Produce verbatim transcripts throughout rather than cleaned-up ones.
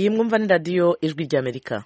iyi mwumva ni radiyo ijwi ry'Amerika.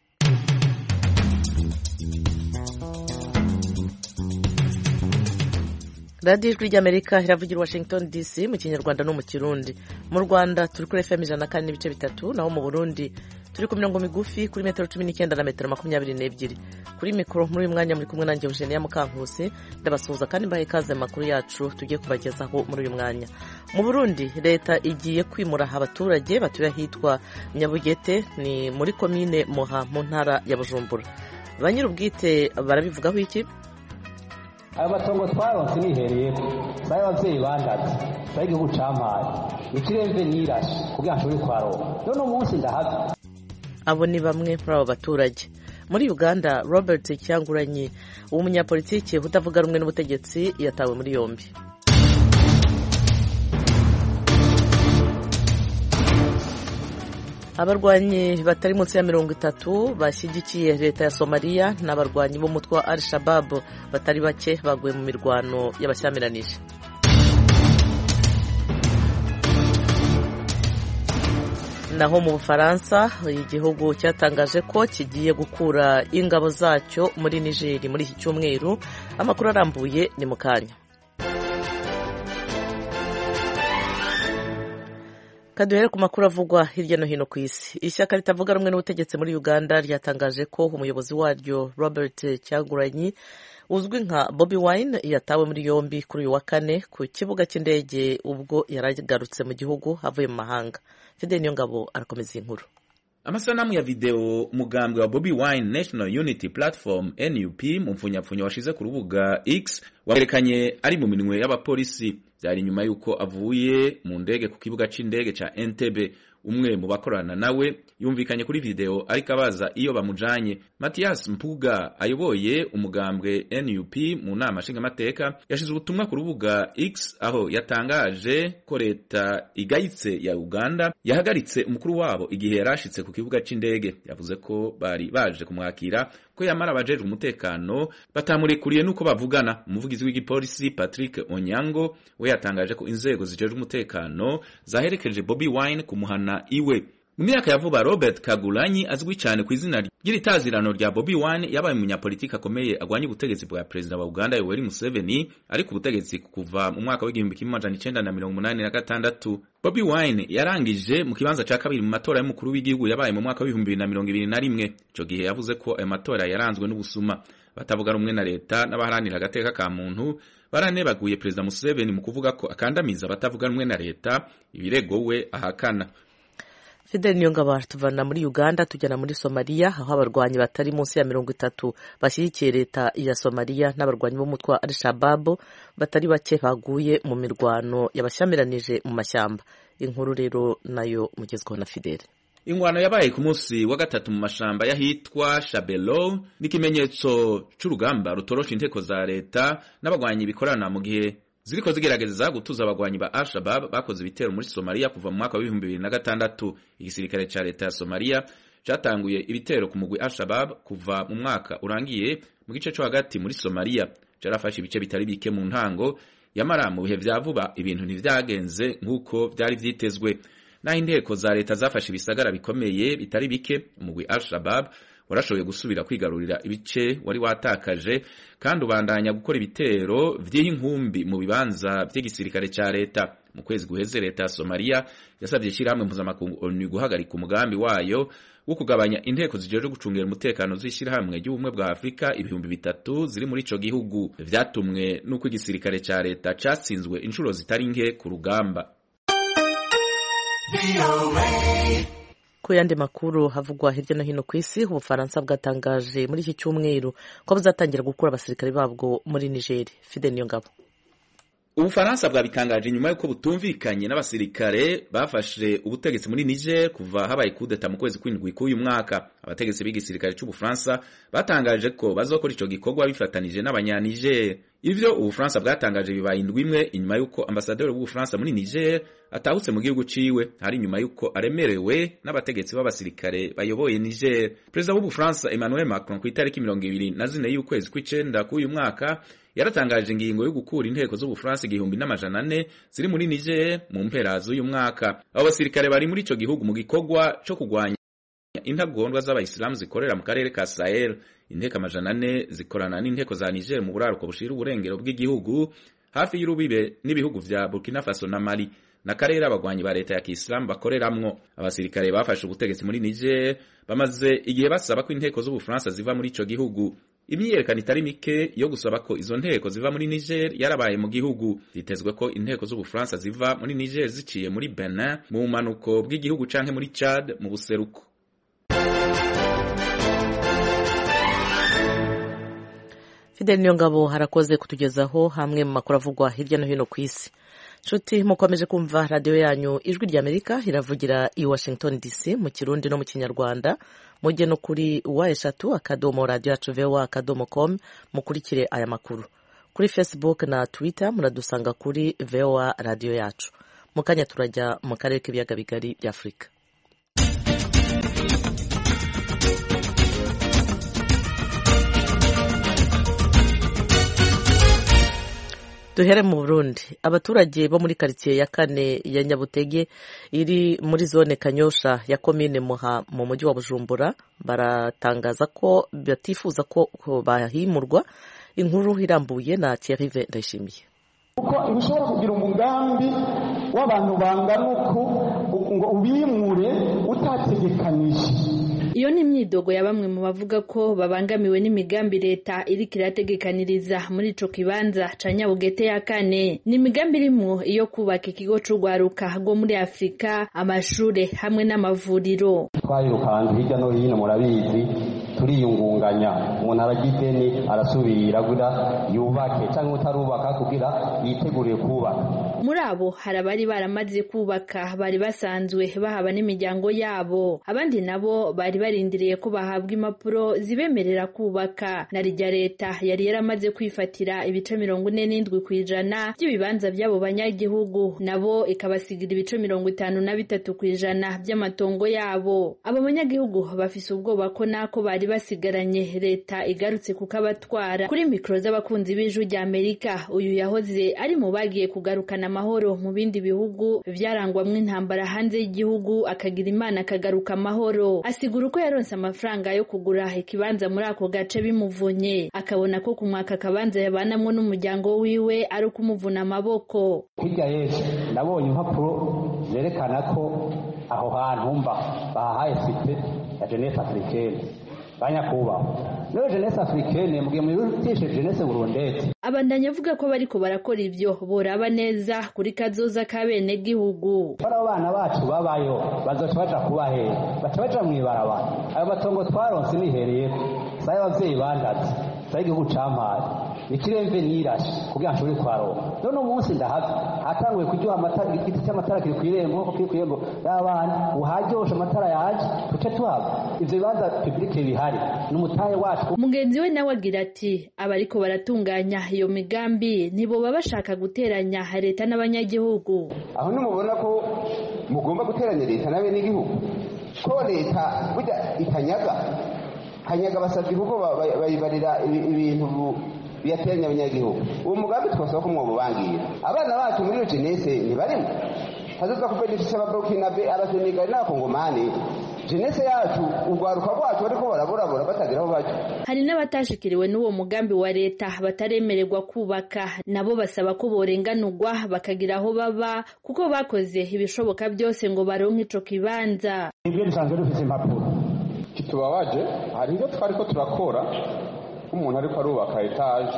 radiyo ijwi ry'Amerika iravugira Washington D C mu kinyarwanda no mu kirundi. Mu Rwanda turi kuri F M ijana na kane n'ibice bitatu, naho mu Burundi turi ku mirongo migufi kuri metero cumi n'icyenda na metero makumyabiri n'ebyiri. Kuri mikoro muri uyu mwanya muri kumwe nanjye Eugenia Mukankusi, ndabasuhuza kandi mbahe ikaze makuru yacu tugiye kubagezaho muri uyu mwanya. Mu Burundi leta igiye kwimura abaturage batuye ahitwa Nyabugete, ni muri komine Moha mu ntara ya Bujumbura. Ba nyir'ubwite barabivugaho iki? Aba batongo twaronse nihereyeko baye abavyeyi bandaze baye igihugu campaye ikiremve nirashe kugira nshobore kwaronka none umunsi ndahaza. Abo ni bamwe muri abo baturage. Muri Uganda, Robert Kyangulanyi, umunyapolitiki utavuga rumwe n'ubutegetsi, yatawe muri yombi. Abarwanyi batari munsi ya mirongo itatu bashyigikiye leta ya Somalia n'abarwanyi b'umutwe wa Al-Shabaab batari bake baguye mu mirwano y'abashyamiranyije. Naho mu Bufaransa, igihugu cyatangaje ko kigiye gukura ingabo zacyo muri Niger muri iki cyumweru. Amakuru arambuye ni mu kanya. Kaduhere ku makuru avugwa hirya no hino ku isi. Ishyaka ritavuga rumwe n'ubutegetsi muri Uganda ryatangaje ko umuyobozi waryo Robert Kyagulanyi uzwi nka Bobi Wine yatawe muri yombi kuri uyu wa kane ku kibuga cy'indege ubwo yaragarutse mu gihugu avuye mu mahanga. Fidel Niyongabo arakomeza inkuru. Amasanamu ya video umugambwe wa Bobi Wine National Unity Platform N U P mu mfunyapfunya washize ku rubuga X waberekanye ari mu minwe y'abapolisi. Byari nyuma yuko avuye mu ndege ku kibuga c'indege ca Entebbe. Umwe mu bakorana nawe yumvikanye kuri video ariko abaza iyo bamujanye. Mathias Mpuga ayoboye umugambwe N U P mu nama nshingamateka yashize ubutumwa ku rubuga X aho yatangaje ko leta igayitse ya Uganda yahagaritse umukuru wabo igihe yarashitse ku kibuga c'indege. Yavuze ko bari baje kumwakira ko yamara abajejwe umutekano batamurekuriye nuko bavugana. Umuvugizi w'igipolisi Patrick Onyango we yatangaje ko inzego zijejwe umutekano zaherekeje Bobi Wine kumuhana iwe. Mu myaka ya vuba Robert Kyagulanyi azwi cyane ku izina ry'itazirano rya Bobi Wine yabaye umunyapolitiki akomeye agwanya ubutegetsi bwa president wa Uganda Yoweri Museveni ari ku butegetsi kuva mu mwaka w'igihumbi kimwe amajana icenda na mirongo umunani na gatandatu. Bobi Wine yarangije mu kibanza ca kabiri mu matora y'umukuru w'igihugu yabaye mu mwaka w'ibihumbi bibiri na mirongo ibiri na rimwe. Ico gihe yavuze ko ayo matora yaranzwe n'ubusuma. Batavuga rumwe na leta n'abaharanira agateka ka muntu baranebaguye president Museveni mu kuvuga ko akandamiza batavuga rumwe na leta, ibirego we ahakana. Fidel Niyongabo tuvana muri Uganda tujyana muri Somalia, aho abarwanyi batari munsi ya mirongo itatu bashyigikiye leta ya Somalia n'abarwanyi b'umutwe wa Al-Shabaab batari bake baguye mu mirwano y'abashyamiranyije mu mashyamba. Inkuru rero nayo mugezweho na Fidel. Ingwano yabaye ku munsi wa gatatu mu mashamba yahitwa Shabelo n'ikimenyetso c'urugamba rutorosha inteko za leta n'abagwanyi bikorana mu gihe ziriko zigerageza gutuza abagwanyi ba Al-Shabaab bakoze ibitero muri Somalia kuva mu mwaka wa ibihumbi bibiri na gatandatu. Igisirikare ca leta ya Somalia catanguye ibitero ku mugwi Al-Shabaab kuva mu mwaka urangiye mu gice cyo hagati muri Somalia. Carafashe ibice bitari bike mu ntango, yamara mu bihe vya vuba ibintu ntivyagenze nk'uko vyari vyitezwe. Naho inteko za leta zafashe ibisagara bikomeye bitari bike, umugwi Al-Shabaab warashoboye gusubira kwigarurira ibice wari watakaje kandi ubandanya gukora ibitero vy'inkumbi mu bibanza vy'igisirikare ca leta. Mu kwezi guheze leta ya Somalia yasavye ishyirahamwe mpuzamakungu O N U guhagarika umugambi wayo wo kugabanya inteko zijeje gucungera umutekano z'ishyirahamwe ry'ubumwe bwa Afrika ibihumbi bitatu ziri muri ico gihugu. Vyatumwe nuko igisirikare ca leta catsinzwe inshuro zitari nke ku rugamba. Ku yandi makuru havugwa hirya no hino ku isi, Ubufaransa bwatangaje muri iki cyumweru ko buzatangira gukura abasirikare babwo muri Niger. Fidel Niyongabo. Ubufaransa bwabitangaje nyuma yuko butumvikanye n'abasirikare bafashe ubutegetsi muri Niger kuva habaye kudeta mu kwezi kw'indwi k'uyu mwaka. Abategetsi b'igisirikare cy'Ubufaransa batangaje ko bazokora ico gikorwa bifatanije n'abanya Niger. ivyo Ubufaransa bwatangaje bibaye indwi imwe inyuma yuko ambasaderi w'Ubufaransa muri Niger atahutse mu gihugu ciwe, hari nyuma yuko aremerewe n'abategetsi b'abasirikare bayoboye Niger. Perezida w'Ubufaransa Emmanuel Macron ku itariki mirongo ibiri na zine y'ukwezi kw'icenda k'uyu mwaka yaratangaje ingingo yo gukura inteko z'Ubufaransa igihumbi n'amajana ane ziri muri Niger mu mpera z'uyu mwaka. Abo basirikare bari muri ico gihugu mu gikorwa co kugwanya intagondwa z'abayisilamu zikorera mu karere ka Sahel. Inteko amajana ane zikorana n'inteko za Niger mu buraruko bushira uburengero bw'igihugu hafi y'urubibe n'ibihugu vya Burkina Faso na Mali na karere abagwanyi ba leta ya Kiislamu bakoreramwo. Abasirikare bafashe ubutegetsi muri Niger bamaze igihe basaba ko inteko z'Ubufaransa ziva muri ico gihugu. Imyiyerekano itari mike yo gusaba ko izo nteko ziva muri Niger yarabaye mu gihugu. Bitezwe ko inteko z'Ubufaransa ziva muri Niger ziciye muri Benin mu manuko bw'igihugu canke muri Chad mu buseruko. Fidel Niyongabo harakoze kutugezaho hamwe mu makuru avugwa hirya no hino ku isi. Nshuti mukomeje kumva radio yanyu Ijwi ry'Amerika iravugira i Washington D C mu Kirundi no mu Kinyarwanda. Mujye no kuri wa eshatu akadomo radio yacu voa akadomo com mukurikire aya makuru. Kuri Facebook na Twitter muradusanga kuri voa radio yacu. Mukanya turajya mu karere k'ibiyaga bigari bya Afrika. Duhere mu Burundi. Abaturage bo muri quartier ya kane ya Nyabutege iri muri zone Kanyosha ya commune Muha mu mujyi wa Bujumbura baratangaza ko batifuza ko bahimurwa. Inkuru irambuye na Thierry Ndayishimiye. Uko ibishobora kugira umugambi w'abantu bangana uko ngo ubimure utategekanije. Iyo ni imyidogo ya bamwe mu bavuga ko babangamiwe n'imigambi leta iri kirategekaniriza muri ico kibanza ca Nyabugete ya kane. Ni imigambi irimwo iyo kubaka ikigo c'ugwaruka rwo muri Afrika, amashure hamwe n'amavuriro. Twayirukanze hirya no hino murabizi, turiyungunganya, umuntu aragideni arasubira kugira yubake cyangwa utarubaka kugira yiteguriye kubaka. Muri abo hari abari baramaze kubaka, bari basanzwe bahaba n'imiryango yabo, abandi nabo bari barindiriye ko bahabwa impapuro zibemerera kubaka. Na rya leta yari yaramaze kwifatira ibice mirongo ine n'indwi kw'ijana by'ibibanza by'abo banyagihugu, nabo ikabasigira ibice mirongo itanu na bitatu kw'ijana by'amatongo yabo. Abo banyagihugu bafise ubwoba ko nako bari basigaranye leta igarutse kukabatwara. Kuri mikro z'abakunzi b'Ijwi ry'Amerika, uyu yahoze ari mu bagiye kugarukana amahoro mu bindi bihugu byarangwamwe intambara hanze y'igihugu, akagira Imana akagaruka amahoro. Asigura ko yaronse amafaranga yo kugura ikibanza muri ako gace bimuvunye, akabona ko kumwaka akabanza yabanamwo n'umuryango wiwe ari kumuvuna amaboko. Hirya yesu nabonye impapuro zerekana ko aho hantu mba bahaye site ya Jeunesse Africaine banyakubaho. Leo Jeunesse Africaine mugiye mubitishe Jeunesse Burundete. Abandanya avuga ko bariko barakora ivyo boraba neza kuri kazoza ka bene gihugu. Bara bana bacu babayo bazoca baja kubahe, baca baja mwibarabara. Ayo matongo twaronse nihereye saye abavyeyi bandaze, saye igihugu campaye. Ikiremve nirashe kugira nshobore kwaronka. None umunsi ndahaga hatanguye kujya amatara, igiti cy'amatara kiri kwirembo ko kiri kwirembo y'abana uhajyosha amatara yaje tuce tuhaba. Ivyo bibanza publique bihari n'umutahe wacu. Mugenzi we nawe agira ati abariko baratunganya iyo migambi nibo baba bashaka guteranya leta n'abanyagihugu. Aho nimubona ko mugomba guteranya leta n'abe n'igihugu, ko leta burya itanyaga kanyaga basabye kuko bayibarira ibintu biyateranya abanyagihugu. Uwo mugambi twasaba ko mwobubangira abana bacu muri Jeunesse ntibarimo, hazoza kubenisha ababurkina be abasenegal n'abakongomani. Jeunesse yacu ugwaruka rwacu bariko baraburabura batagira aho baje. Hari n'abatashikiriwe n'uwo mugambi wa leta bataremererwa kubaka, nabo basaba ko borenganurwa bakagira aho baba kuko bakoze ibishoboka byose ngo baronke ico kibanza. Ibyo bisanzwe dufite impapuro. Kitubabaje hari ibyo twariko turakora, umuntu ariko arubaka etage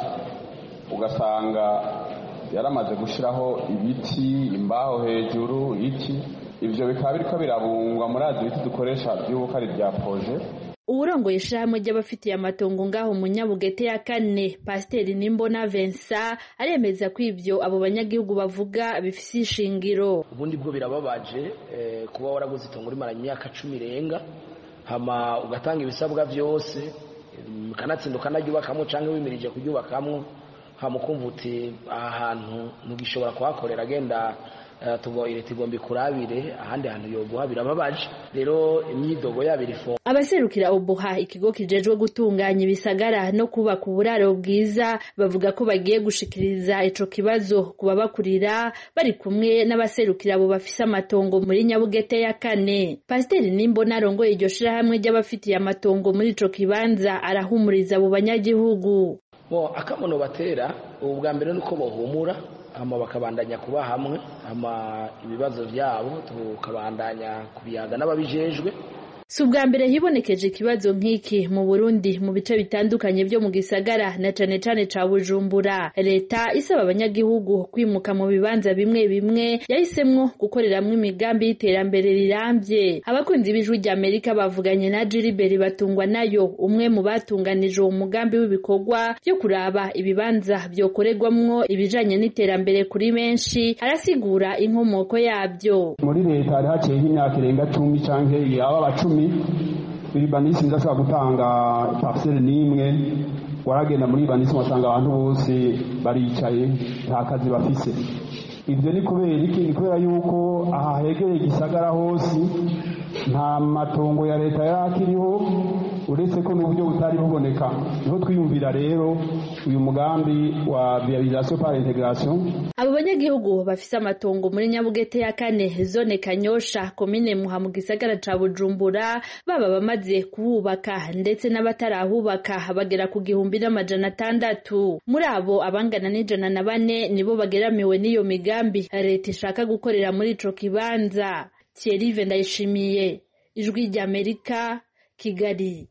ugasanga yaramaze gushiraho ibiti, imbaho hejuru, iki ivyo bikaba biriko birabungwa muri azi biti dukoresha by'ubuka ari bya projet. Uburongoye ishirahamwe ry'abafitiye amatongo ngaho mu Nyabugete ya kane, Pasiteri Nimbona Vincent, aremeza ko ivyo abo banyagihugu bavuga bifise ishingiro. Ubundi bwo birababaje eh, kuba waraguze itongo rimaranye imyaka cumi irenga, hama ugatanga ibisabwa byose, kanatsinduka naryubakamwe canke wimirije kuryubakamwe, hamukumva uti aha hantu ntugishobora kuhakorera agenda tubo ireti gombi kurabire ahandi hantu yoguha birababaje rero imyidogo yabiri fo abaserukira Obuha ikigo kijejwe gutunganya ibisagara no kubaka uburaro bwiza bavuga ko bagiye gushikiriza ico kibazo kuba bakurira bari kumwe n'abaserukira abo bafise amatongo muri Nyabugete ya kane. Pasiteri Nimbona arongoye iryo shirahamwe ry'abafitiye amatongo muri ico kibanza arahumuriza abo banyagihugu. Bo akamono batera ubwa mbere nuko bohumura ama bakabandanya kuba hamwe ama ibibazo byabo tukabandanya kubiyaga n'ababijejwe. Si ubwa mbere hibonekeje ikibazo nk'iki mu Burundi mu bice bitandukanye byo mu gisagara na cane cane ca Bujumbura. Leta isaba abanyagihugu kwimuka mu bibanza bimwe bimwe yahisemwo gukoreramwo imigambi y'iterambere rirambye. Abakunzi b'Ijwi ry'Amerika bavuganye na Gilbert Batungwa nayo umwe mu batunganije uwo mugambi w'ibikorwa byo kuraba ibibanza byokorerwamwo ibijanye n'iterambere kuri benshi, arasigura inkomoko yabyo. Muri leta hari haciye imyaka irenga cumi canke yaba bacumi Libanisi ndashaka gutanga parcelle nimwe waragenda muri Libanisi wasanga abantu bose baricaye nta kazi bafise. Ibyo ni kubera iki? Ni kubera yuko aha hegereye gisagara hose nta matongo ya leta yakiriho uretse ko n'uburyo butari buboneka. Niho twiyumvira rero uyu mugambi wa viabilisation par intégration. Abo banyagihugu bafise amatongo muri Nyabugete ya kane zone Kanyosha komine Muha mu gisagara ca Bujumbura baba bamaze kuhubaka ndetse n'abatarahubaka bagera ku gihumbi n'amajana atandatu. Muri abo abangana n'ijana na bane nibo bageramiwe n'iyo migambi leta ishaka gukorera muri ico kibanza. Thierry Vendayishimiye, Ijwi ry'Amerika, Kigali.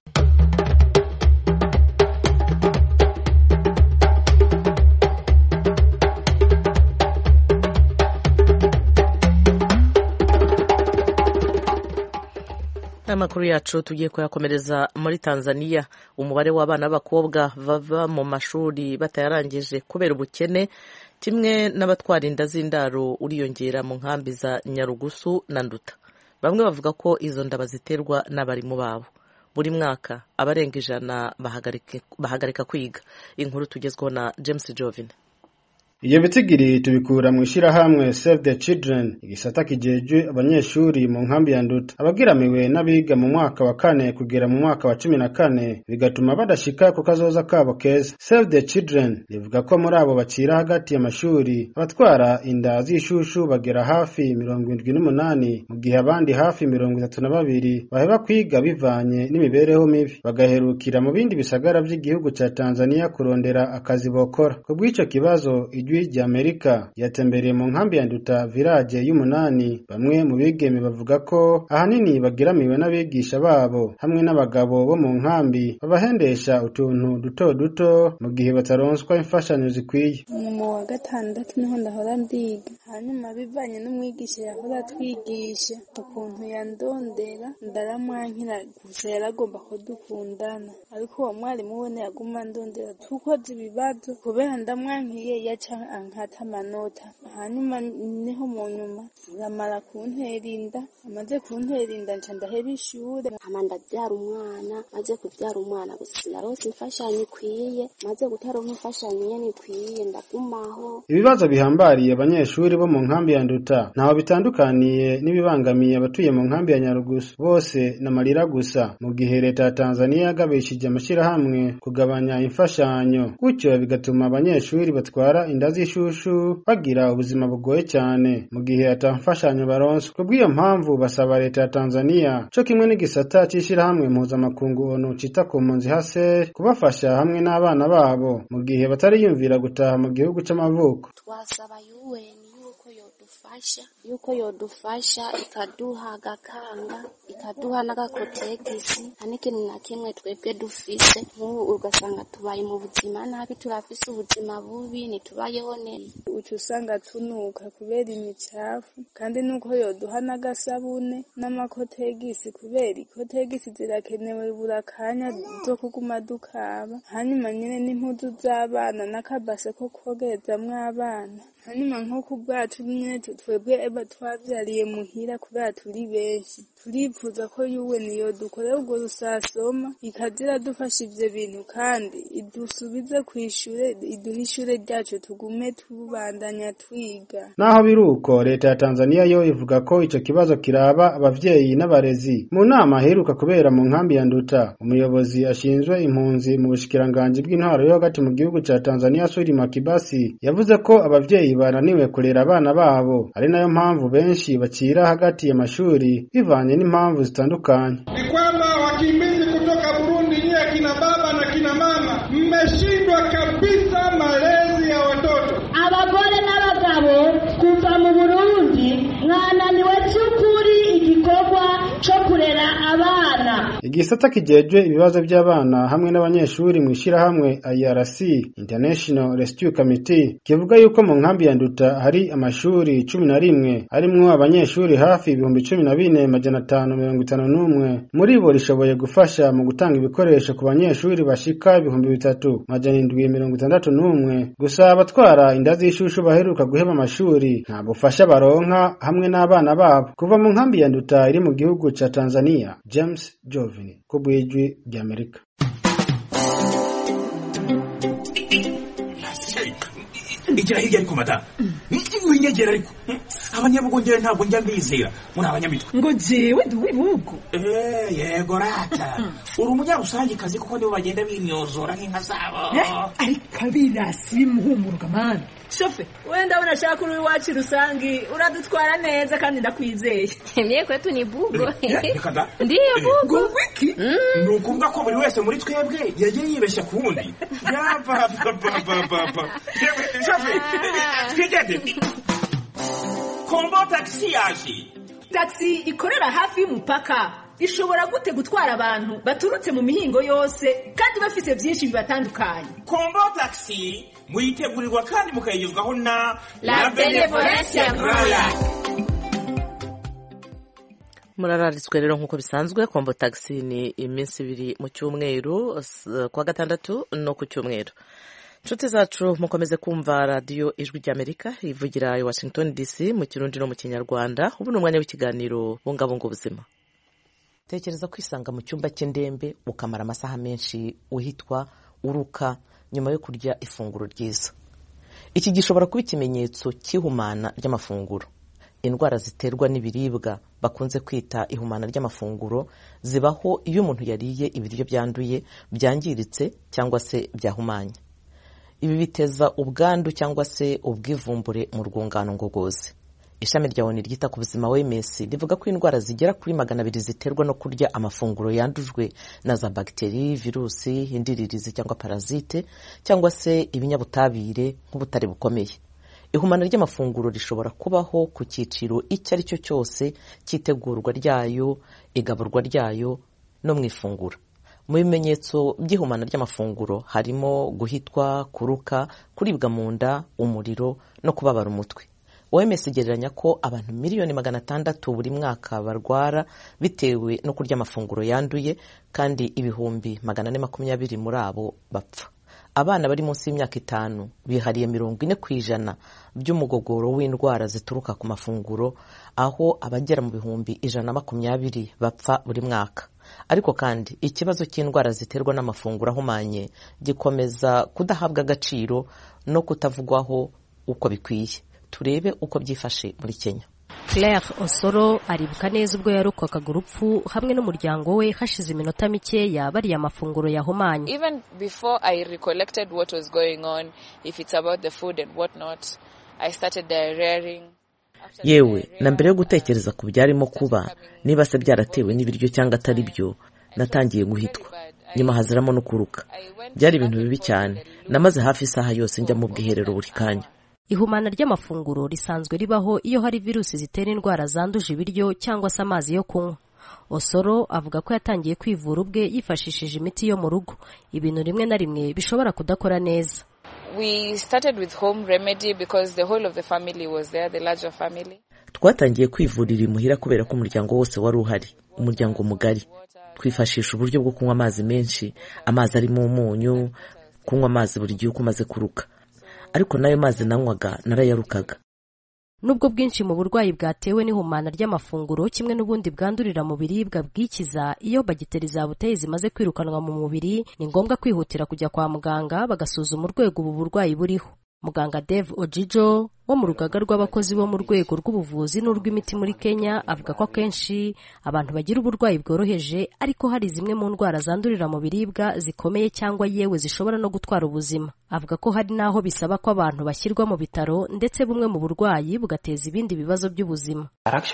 Amakuru yacu tugiye kuyakomereza muri Tanzania. Umubare w'abana b'abakobwa bava mu mashuri batayarangije kubera ubukene kimwe n'abatwara inda z'indaro uriyongera mu nkambi za Nyarugusu na Nduta. Bamwe bavuga ko izo nda baziterwa n'abarimu babo. Buri mwaka abarenga ijana bahagarika kwiga. Inkuru tugezweho na James Jovin. Iyo bitigiri tubikura mu ishirahamwe Save the Children, igisata kijejwe abanyeshuri mu nkambi ya Nduta. Abagiramiwe n'abiga mu mwaka wa kane kugera mu mwaka wa cumi na kane bigatuma badashika ku kazoza kabo keza. Save the Children rivuga ko muri abo bacira hagati y'amashuri abatwara inda z'ishushu bagera hafi mirongo indwi n'umunani mu gihe abandi hafi mirongo itatu na babiri baheba kwiga bivanye n'imibereho mibi bagaherukira mu bindi bisagara by'igihugu ca Tanzania kurondera akazi bokora. Kubw'ico kibazo Ijwi ry'Amerika yatembereye mu nkambi ya Nduta village y'umunani. Bamwe mu bigeme bavuga ko ahanini bagiramiwe n'abigisha babo hamwe n'abagabo bo mu nkambi babahendesha utuntu duto duto mu gihe bataronswa imfashanyo zikwiye. Mu wa gatandatu niho ndahora ndiga, hanyuma bivanye n'umwigisha yahora twigisha ukuntu yandondera ndaramwankira gusa yaragomba ko dukundana, ariko uwo mwarimu we yaguma ndondera tukoze ibibazo kubera ndamwankiye yaca ankata amanota. Hanyuma niho mu nyuma zamara kuntera inda, amaze kuntera inda nca ndaheba ishure hama ndabyara umwana. Maze kubyara umwana gusa sinarose imfashanyo ikwiye, maze gutaronka imfashanyo nyene ikwiye ndagumaho. Ibibazo bihambariye abanyeshuri bo mu nkambi ya Nduta ntaho bitandukaniye n'ibibangamiye abatuye mu nkambi ya Nyarugusu, bose n'amarira gusa. Mu gihe leta ya Tanzania yagabishije amashirahamwe kugabanya imfashanyo, gutyo bigatuma abanyeshuri batwara inda z'ishushu bagira ubuzima bugoye cyane mu gihe atamfashanyo baronswa. Kubw'iyo mpamvu basaba leta ya Tanzania cyo kimwe n'igisata cy'ishirahamwe mpuzamakungu ONU cita ku mpunzi H C R kubafasha hamwe n'abana babo mu gihe batariyumvira gutaha mu gihugu c'amavuko. Twasaba U N yuko yodufasha yuko yodufasha ikaduha agakanga ikaduha n'agakotegisi, n'ikintu na kimwe twebwe dufise. Nk'ubu ugasanga tubaye mu buzima nabi, turafise ubuzima bubi, ntitubayeho neza. Uca usanga tunuka kubera imicafu, kandi nuko yoduha n'agasabune n'amakotegisi kubera ikotegisi zirakenewe buri kanya zo kuguma dukaba. Hanyuma nyine n'impuzu z'abana n'akabase ko kogerezamwo abana. Hanyuma nko ku bwacu nyine twebwe eba twavyariye muhira kubera turi benshi turifuza ko yuwe niyo dukorera ubwo rusasoma ikazira dufasha ivyo bintu kandi idusubize kw'ishure iduha ishure ryacu tugume tubandanya twiga. Naho biruko leta ya Tanzania yo ivuga ko ico kibazo kiraba abavyeyi n'abarezi. Mu nama heruka kubera mu nkambi ya Nduta, umuyobozi ashinzwe impunzi mu bushikiranganje bw'intwaro yo hagati mu gihugu ca Tanzania Swedi Makibasi yavuze ko abavyeyi bananiwe kurera abana babo, ari nayo mpamvu benshi bacira hagati ya mashuri bivanye n'impamvu zitandukanye. Ni kwamba wakimbizi kutoka Burundi, nyie kina baba na kina mama mmeshindwa kabisa malezi ya watoto. Abagore n'abagabo kuva mu Burundi mwananiwe cyukuri igikorwa cyo kurera abana. Igisata kijejwe ibibazo by'abana hamwe n'abanyeshuri mu ishirahamwe I R C International Rescue Committee kivuga yuko mu nkambi ya Nduta hari amashuri cumi na rimwe arimwo abanyeshuri hafi ibihumbi cumi na bine majana atanu mirongo itanu n'umwe. Muri bo rishoboye gufasha mu gutanga ibikoresho ku banyeshuri bashika ibihumbi bitatu majana indwi mirongo itandatu n'umwe. Gusa abatwara inda z'ishushu baheruka guheba amashuri nta bufasha baronka hamwe n'abana babo. Kuva mu nkambi ya Nduta iri mu gihugu ca Tanzania, James Jovini ku bw'ijwi ry'Amerika. Igira hirya ariko mata winyegera ariko abanyabugongera ntabwo njya mbizera muri abanyamitwe ngo jewe ndi wibugo eh yego rata uri umunyarusangi kazi kuko nibo bagenda bimyozora nk'inka zabo ariko birasi bimuhumuruka man shofe wenda unashaka uri wacu rusangi uradutwara neza kandi ndakwizeye mye kwetu ni bugo ndiyo bugo wiki nukuvuga ko buri wese muri twebwe yagiye yibeshya ku wundi yava papa papa shofe twigende Kombo taxi yaje. Taxi ikorera hafi y'umupaka. Ishobora gute gutwara abantu baturutse mu mihingo yose kandi bafite byinshi bibatandukanye. Kombo taxi muyitegurirwa kandi mukayigezwaho na La Benevolencia Royal. Murararitswe rero nkuko bisanzwe Kombo taxi ni iminsi ibiri mu cyumweru kwa gatandatu no ku cyumweru. Nshuti zacu mukomeze kumva radio Ijwi ry'Amerika ivugira i Washington D C mu Kirundi no mu Kinyarwanda. Ubu ni umwanya w'ikiganiro bungabunga ubuzima. Tekereza kwisanga mu cyumba cy'indembe ukamara amasaha menshi uhitwa uruka nyuma yo kurya ifunguro ryiza. Iki gishobora kuba ikimenyetso cy'ihumana ry'amafunguro. Indwara ziterwa n'ibiribwa bakunze kwita ihumana ry'amafunguro zibaho iyo umuntu yariye ibiryo byanduye, byangiritse cyangwa se byahumanye. Ibi biteza ubwandu cyangwa se ubwivumbure mu rwungano ngogozi. Ishami rya O N U ryita ku buzima O M S rivuga ko indwara zigera kuri magana abiri ziterwa no kurya amafunguro yandujwe na za bakteri, virusi, indiririzi cyangwa parazite cyangwa se ibinyabutabire nk'ubutare bukomeye. Ihumana ry'amafunguro rishobora kubaho ku cyiciro icyo ari cyo cyose cyitegurwa ryayo, igaburwa ryayo no mu ifunguro. Mu bimenyetso by'ihumana ry'amafunguro harimo guhitwa, kuruka, kuribwa mu nda, umuriro no kubabara umutwe. O M S igereranya ko abantu miliyoni magana atandatu buri mwaka barwara bitewe no kurya amafunguro yanduye kandi ibihumbi magana ane makumyabiri muri abo bapfa. Abana bari munsi y'imyaka itanu bihariye mirongo ine ku ijana by'umugogoro w'indwara zituruka ku mafunguro, aho abagera mu bihumbi ijana na makumyabiri bapfa buri mwaka. Ariko kandi ikibazo cy'indwara ziterwa n'amafunguro ahumanye gikomeza kudahabwa agaciro no kutavugwaho uko bikwiye. Turebe uko byifashe muri Kenya. Claire Osoro aribuka neza ubwo yarokokaga urupfu hamwe n'umuryango we hashize iminota mikeya bariya amafunguro yahumanye. Even before I recollected what was going on, if it's about the food and what not, I started diarrheaing. Yewe na mbere yo gutekereza ku byarimo kuba niba se byaratewe n'ibiryo cyangwa atari byo, natangiye guhitwa nyuma haziramo no kuruka. Byari ibintu bibi cyane. Namaze hafi isaha yose njya mu bwiherero buri kanya. Ihumana ry'amafunguro risanzwe ribaho iyo hari virusi zitera indwara zanduje ibiryo cyangwa se amazi yo kunywa. Osoro avuga ko yatangiye kwivura ubwe yifashishije imiti yo mu rugo, ibintu rimwe na rimwe bishobora kudakora neza. We started with home remedy because the whole of the family was there, the larger family. Twatangiye kwivurira imuhira kubera ko umuryango wose wari uhari, umuryango mugari. Twifashisha uburyo bwo kunywa amazi menshi, amazi arimo umunyu, kunywa amazi buri gihe uko umaze kuruka. Ariko nayo mazi nanywaga narayarukaga. nubwo bwinshi mu burwayi bwatewe n'ihumana ry'amafunguro kimwe n'ubundi bwandurira mu biribwa bwikiza iyo bagiteri za buteye zimaze kwirukanwa mu mubiri, ni ngombwa kwihutira kujya kwa muganga bagasuzuma urwego ubu burwayi buriho. Muganga Dave Ojijo wo mu rugaga rw'abakozi bo mu rwego rw'ubuvuzi n'urw'imiti muri Kenya avuga ko akenshi abantu bagira uburwayi bworoheje, ariko hari zimwe mu ndwara zandurira mu biribwa zikomeye cyangwa yewe zishobora no gutwara ubuzima. Avuga ko hari n'aho bisaba ko abantu bashyirwa mu bitaro ndetse bumwe mu burwayi bugateza ibindi bibazo by'ubuzima.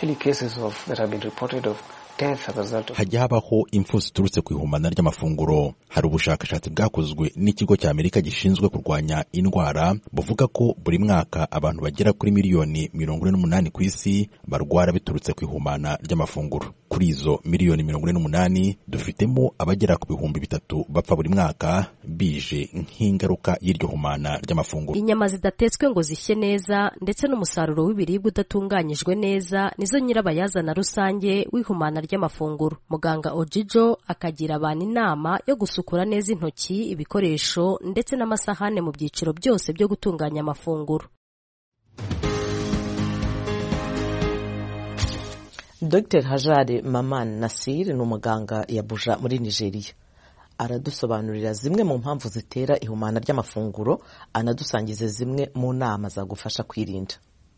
hajya habaho impfu ziturutse ku ihumana ry'amafunguro. Hari ubushakashatsi bwakozwe n'ikigo cya Amerika gishinzwe kurwanya indwara buvuga ko buri mwaka abantu bagera kuri miliyoni mirongo ine n'umunani ku isi barwara biturutse ku ihumana ry'amafunguro. Kuri izo miliyoni mirongo ine n'umunani dufitemo abagera ku bihumbi bitatu bapfa buri mwaka bije nk'ingaruka y'iryo humana ry'amafunguro. Inyama zidatetswe ngo zishye neza ndetse n'umusaruro w'ibiribwa udatunganyijwe neza nizo nyirabayazana rusange w'ihumana ry'amafunguro. Muganga Ojijo akagira abantu inama yo gusukura neza intoki, ibikoresho ndetse n'amasahane mu byiciro byose byo gutunganya amafunguro. Doctor Hajare Maman Nasir ni umuganga ya Abuja muri Nigeria. Aradusobanurira zimwe mu mpamvu zitera ihumana ry'amafunguro, anadusangize zimwe mu nama za gufasha kwirinda.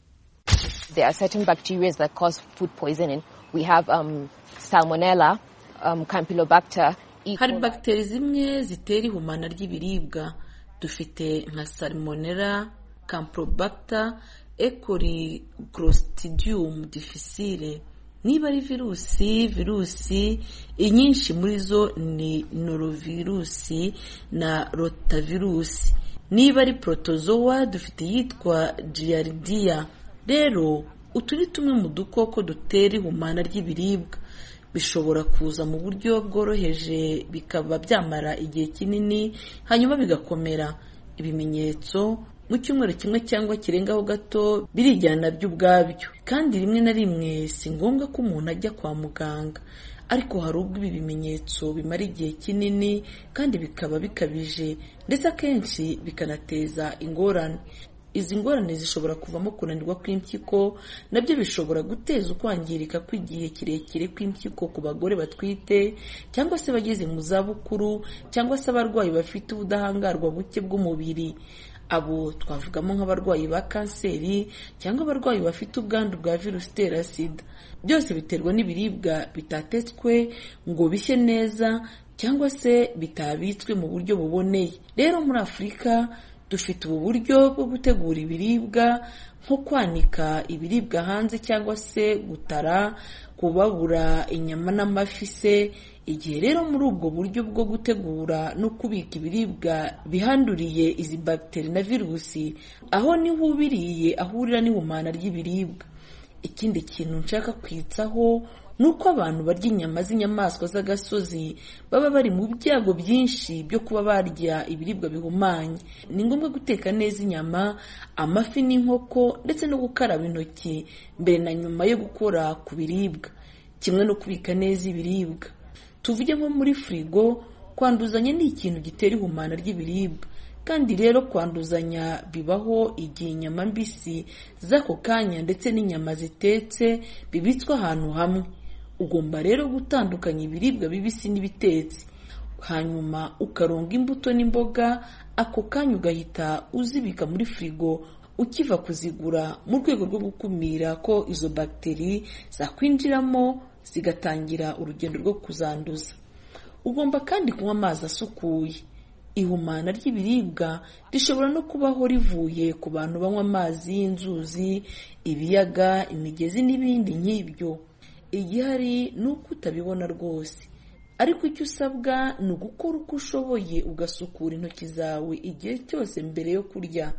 There are certain bacteria that cause food poisoning. We have um, Salmonella, um, Campylobacter. Hari bakteri zimwe zitera ihumana ry'ibiribwa. Dufite nka Salmonella, Campylobacter, E. coli, Clostridium difficile. Niba ari virusi, virusi inyinshi muri zo ni norovirusi na rotavirusi. Niba ari protozoa dufite yitwa Giardia. Rero utu ni tumwe mu dukoko dutera ihumana ry'ibiribwa. Bishobora kuza mu buryo bworoheje bikaba byamara igihe kinini hanyuma bigakomera. Ibimenyetso mu cyumweru kimwe cyangwa kirengaho gato birijyana by'ubwabyo, kandi rimwe na rimwe si ngombwa ko umuntu ajya kwa muganga. Ariko hari ubwo ibi bimenyetso bimara igihe kinini kandi bikaba bikabije ndetse akenshi bikanateza ingorane. Izi ngorane zishobora kuvamo kunanirwa kw'impyiko, nabyo bishobora guteza ukwangirika kw'igihe kirekire kw'impyiko ku bagore batwite cyangwa se bageze mu zabukuru cyangwa se abarwayi bafite ubudahangarwa buke bw'umubiri. Abo twavugamo nk'abarwayi ba kanseri cyangwa abarwayi bafite ubwandu bwa virusi itera sida. Byose biterwa n'ibiribwa bitatetswe ngo bishye neza cyangwa se bitabitswe mu buryo buboneye. Rero muri Afurika dufite ubu buryo bwo gutegura ibiribwa nko kwanika ibiribwa hanze cyangwa se gutara, kubabura inyama n'amafi se. Igihe rero muri ubwo buryo bwo gutegura no kubika ibiribwa bihanduriye izi bakteri na virusi, aho niho ubiriye ahurira n'ihumana ry'ibiribwa. Ikindi kintu nshaka kwitsaho nuko abantu barya inyama z'inyamaswa z'agasozi baba bari mu byago byinshi byo kuba barya ibiribwa bihumanye. Ni ngombwa guteka neza inyama, amafi n'inkoko ndetse no gukaraba intoki mbere na nyuma yo gukora ku biribwa, kimwe no kubika neza ibiribwa. Tuvuge nko muri frigo, kwanduzanya ni ikintu gitera ihumana ry'ibiribwa, kandi rero kwanduzanya bibaho igihe inyama mbisi z'ako kanya ndetse n'inyama zitetse bibitswe ahantu hamwe. Ugomba rero gutandukanya ibiribwa bibisi n'ibitetse, hanyuma ukaronga imbuto n'imboga ako kanya ugahita uzibika muri frigo ukiva kuzigura, mu rwego rwo gukumira ko izo bakteri zakwinjiramo zigatangira urugendo rwo kuzanduza. Ugomba kandi kunywa amazi asukuye. Ihumana ry'ibiribwa rishobora no kubaho rivuye ku bantu banywa amazi y'inzuzi, ibiyaga, imigezi n'ibindi nk'ibyo. Igihari ni uko utabibona rwose, ariko icyo usabwa ni ugukora uko ushoboye ugasukura intoki zawe igihe cyose mbere yo kurya.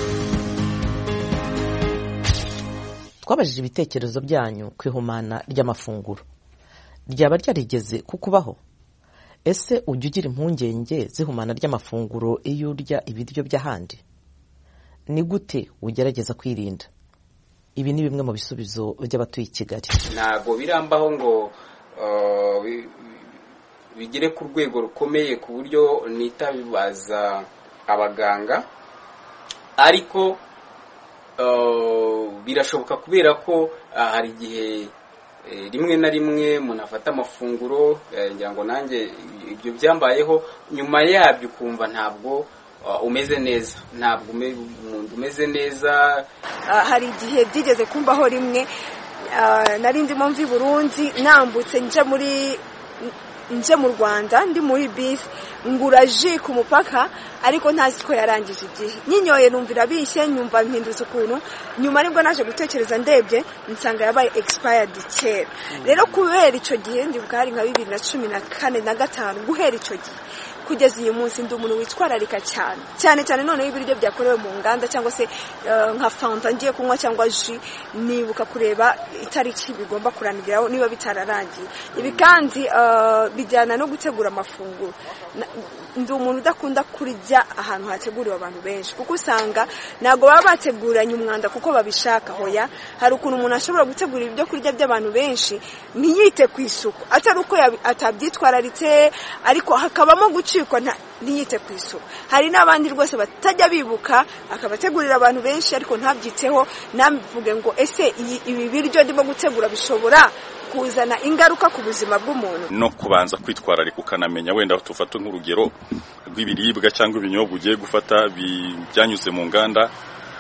Twabajije ibitekerezo byanyu ku ihumana ry'amafunguro. Ryaba ryarigeze kukubaho? Ese ujya ugira impungenge z'ihumana ry'amafunguro iyo urya ibiryo by'ahandi? Ni gute ugerageza kwirinda? Ibi ni bimwe mu bisubizo by'abatuye i Kigali. Ntabwo birambaho ngo uh, bigere ku rwego rukomeye ku buryo nitabibaza abaganga, ariko birashoboka kubera ko hari igihe rimwe na rimwe umuntu afata amafunguro ngira ngo nanjye ibyo byambayeho nyuma yabyo ukumva ntabwo umeze neza ntabwo umuntu umeze neza. Hari igihe byigeze kumbaho rimwe nari ndimo mvi Burundi nambutse nje muri nje mu Rwanda ndi muri bisi ngura ji ku mupaka ariko ntazi ko yarangije igihe nyinyoye numvira bishye nyumva mpindutse ukuntu nyuma nibwo naje gutekereza ndebye nsanga yabaye expired kera. Rero kubera ico gihe ndibuka hari nka bibiri na cumi na kane na gatanu guhera ico gihe kugeza uyu munsi ndi umuntu witwararika cyane cyane cyane noneho ibiryo byakorewe mu nganda cyangwa se nka fanta ngiye kunywa cyangwa ji nibuka kureba itariki bigomba kuranigiraho niba bitararangiye. Ibi kandi bijyana no gutegura amafunguro. Ndi umuntu udakunda kurya ahantu hateguriwe abantu benshi kuko usanga ntago baba bateguranye umwanda kuko babishaka. Hoya hari ukuntu umuntu ashobora gutegura ibyo kurya by'abantu benshi ntiyite ku isuku atari uko atabyitwararitse ariko hakabamo gucikwa ntiyite ku isuku. Hari n'abandi rwose batajya bibuka akabategurira abantu benshi ariko ntabyiteho namvuge ngo ese ibi biryo ndimo gutegura bishobora kuzana ingaruka ku buzima bw'umuntu. No kubanza kwitwararika ukanamenya wenda tufata nk'urugero rw'ibiribwa cyangwa ibinyobwa ugiye gufata byanyuze mu nganda,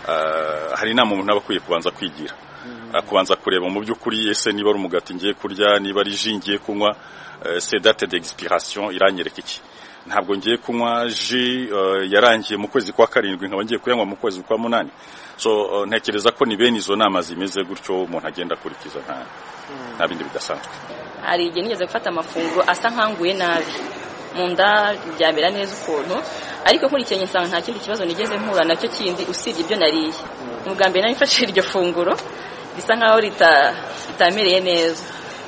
hari inama umuntu aba akwiye kubanza kwigira, kubanza kureba mu by'ukuri ese niba ari umugati ngiye kurya, niba ari ji ngiye kunywa, c'est date d'expiration iranyereka iki. Ntabwo ngiye kunywa ji yarangiye mu kwezi kwa karindwi nkaba ngiye kuyanywa mu kwezi kwa munani. So ntekereza ko ni bene izo nama zimeze gutyo umuntu agenda akurikiza nta nta bindi bidasanzwe. Hari igihe nigeze gufata amafunguro asa nkanguye nabi mu nda byamera neza ukuntu ariko nkurikiye nsanga nta kindi kibazo nigeze mpura nacyo kindi usibye ibyo nariye. Mu bwa mbere narifashe iryo funguro bisa nkaho ritamereye neza.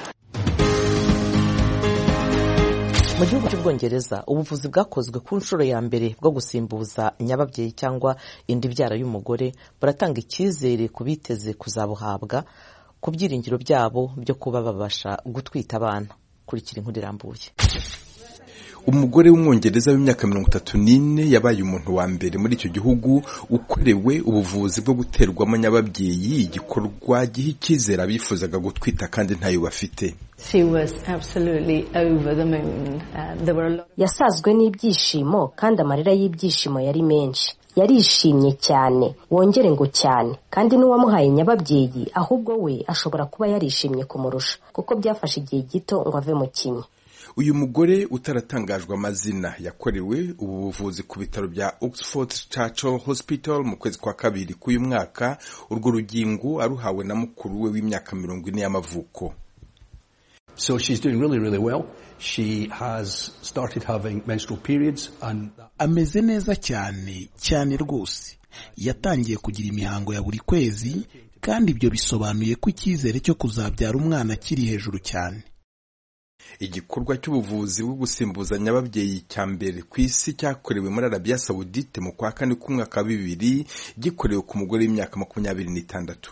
Mu gihugu cy'Ubwongereza ubuvuzi bwakozwe ku nshuro ya mbere bwo gusimbuza nyababyeyi cyangwa indi byara y'umugore buratanga icyizere ku biteze kuzabuhabwa ku byiringiro byabo byo kuba babasha gutwita abana. Kurikira inkuru irambuye. Umugore w'umwongereza w'imyaka mirongo itatu n'ine yabaye umuntu wa mbere muri icyo gihugu ukorewe ubuvuzi bwo guterwamo nyababyeyi, igikorwa giha icyizere abifuzaga gutwita kandi ntayo bafite. Yasazwe n'ibyishimo kandi amarira y'ibyishimo yari menshi. Yarishimye cyane, wongere ngo cyane, kandi n'uwamuhaye nyababyeyi ahubwo we ashobora kuba yarishimye kumurusha kuko byafashe igihe gito ngo ave mu kinya. Uyu mugore utaratangajwe amazina yakorewe ubu buvuzi ku bitaro bya Oxford Churchill Hospital mu kwezi kwa kabiri k'uyu mwaka, urwo rugingo aruhawe na mukuru we w'imyaka mirongo ine y'amavuko. So she's doing really really well. She has started having menstrual periods and ameze neza cyane cyane rwose. Yatangiye kugira imihango ya buri kwezi kandi ibyo bisobanuye ko icyizere cyo kuzabyara umwana kiri hejuru cyane. Igikorwa cy'ubuvuzi bwo gusimbuza nyababyeyi cya mbere ku isi cyakorewe muri Arabia Saudite mu kwa kane k'umwaka wa bibiri, gikorewe ku mugore w'imyaka makumyabiri n'itandatu.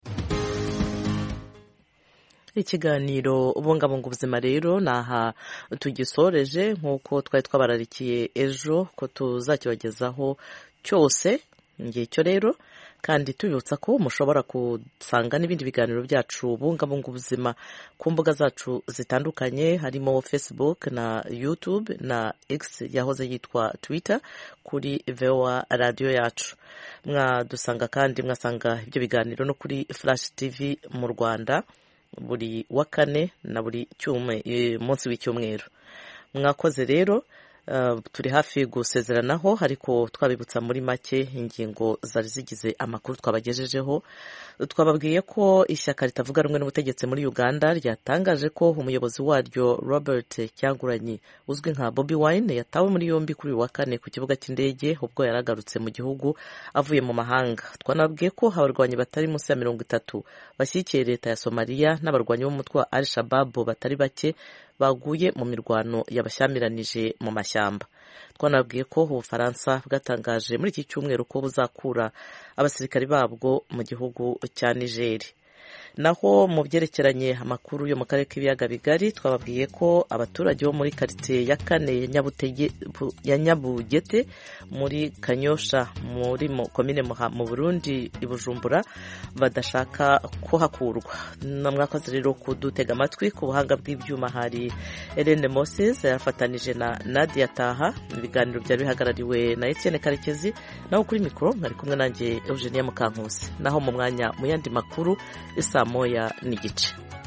Ikiganiro ubungabunga ubuzima rero naha tugisoreje nk'uko twari twabararikiye ejo ko tuzakibagezaho cyose ngicyo rero, kandi tubibutsa ko mushobora kusanga n'ibindi biganiro byacu bungabunga ubuzima ku mbuga zacu zitandukanye harimo Facebook na YouTube na X yahoze yitwa Twitter kuri V O A radio yacu. Mwadusanga kandi mwasanga ibyo biganiro no kuri Flash T V mu Rwanda buri wa kane na buri cyumwe munsi w'icyumweru. Mwakoze rero. Uh, turi hafi gusezeranaho ariko twabibutsa muri make ingingo zari zigize amakuru twabagejejeho. Twababwiye ko ishyaka ritavuga rumwe n'ubutegetsi muri Uganda ryatangaje ko umuyobozi waryo Robert Kyagulanyi uzwi nka Bobi Wine yatawe muri yombi kuri wa kane ku kibuga cy'indege ubwo yaragarutse mu gihugu avuye mu mahanga. Twanabwiye ko abarwanyi batari munsi ya mirongo itatu bashyigikiye leta ya Somalia n'abarwanyi b'umutwe wa Al-Shabaab batari bake baguye mu mirwano yabashyamiranyije mu mashyamba. Twanabwiye ko Ubufaransa bwatangaje muri iki cyumweru ko buzakura abasirikari babwo mu gihugu cya Niger. naho mu byerekeranye amakuru yo mu karere k'ibiyaga bigari twababwiye ko abaturage bo muri quartier ya kane ya Nyabugete muri Kanyosha muri komine mu Burundi i Bujumbura badashaka ko hakurwa. Namwakoze rero kudutega amatwi. Ku buhanga bw'ibyuma hari Hélène Moses yafatanije na Nadia Taha. Ibiganiro byari bihagarariwe na Etienne Karekezi, naho kuri mikoro mwari kumwe nanjye Eugenia Mukankusi. Naho mu mwanya mu yandi makuru isa moya n'igice.